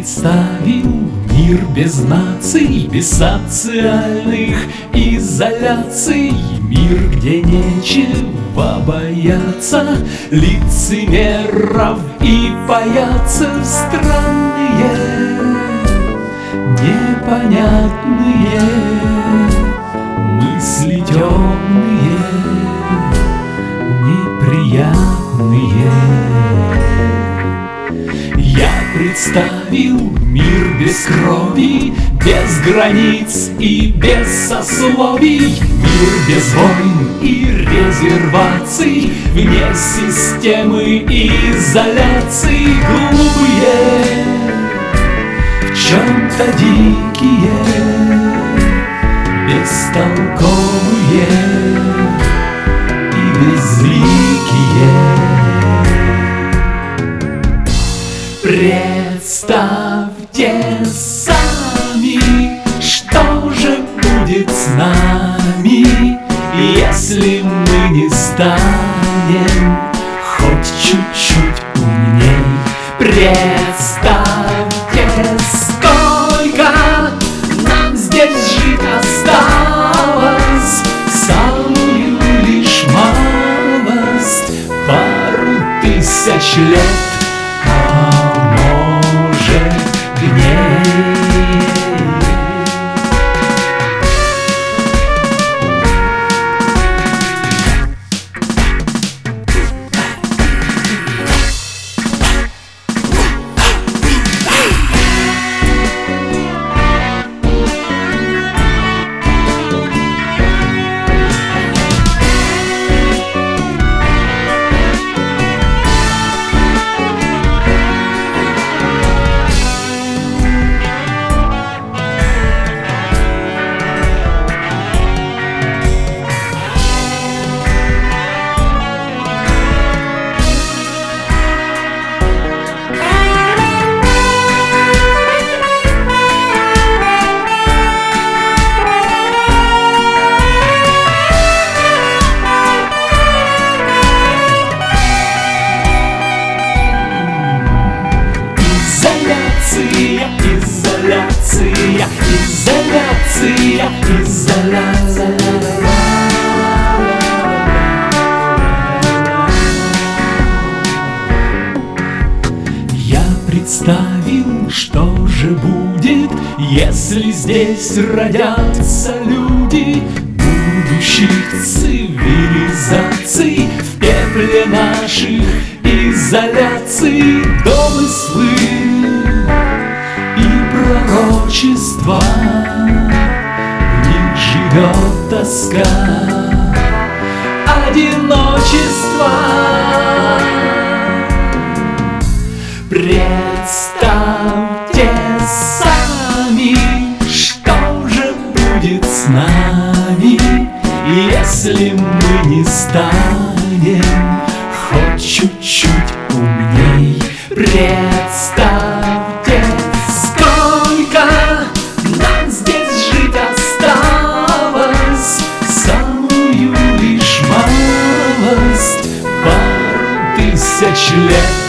представил мир без наций, без социальных изоляций, мир, где нечего бояться лицемеров и паяцев странные, непонятные мысли темные, неприятные. Я представил мир без крови, без границ и без сословий, мир без войн и резерваций, вне системы изоляции, глупые, в чем-то дикие, бестолковые и безликие. Представьте сами, что же будет с нами, если мы не станем хоть чуть-чуть умней. Представьте, сколько нам здесь жить осталось, самую лишь малость, пару тысяч лет, а может дней. Изоляция, изоляция. Я представил, что же будет, если здесь родятся люди будущих цивилизаций, в пепле наших изоляций домыслы и пророчества, в них живет тоска, одиночество. Представьте сами, что же будет с нами, если мы не станем хоть чуть-чуть умней. Представьте, сколько нам здесь жить осталось, самую лишь малость, пару тысяч лет.